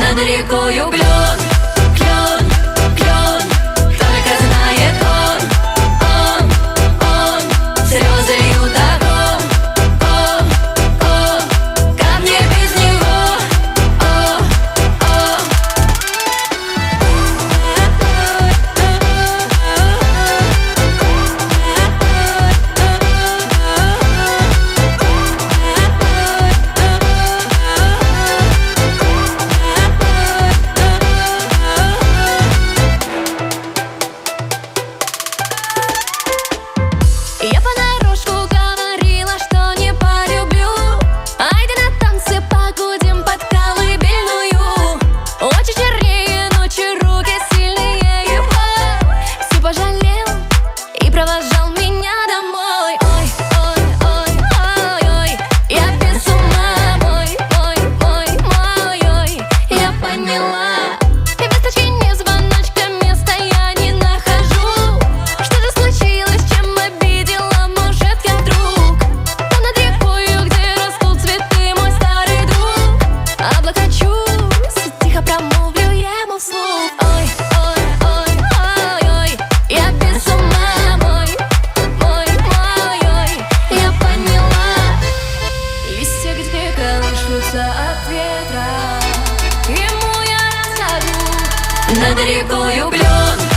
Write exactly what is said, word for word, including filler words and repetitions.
Над рекою клен, клен, клен, только знает он, он, он. Слезы льют огонь, о, о, как мне без него, о, о. Я понарошку говорила, что не полюблю. Айда на танцы погудим под колыбельную. Очи чернее ночи, руки сильнее его. Все пожалел и провожал меня домой. Ой, ой, ой, ой, ой, я без ума, мой, мой, мой, мой, ой, я поняла. И весточки не звоночка, места я не нахожу. Что-то случилось, чем обидела, может, я вдруг. Там над рекою, где растут цветы, мой старый друг. Облокочусь, тихо промолвлю ему вслух. Ой, ой, ой, ой, ой, я без ума, мой, мой, мой, ой, я поняла. Листья где колышутся от ветра, ему я расскажу. Над рекою клен,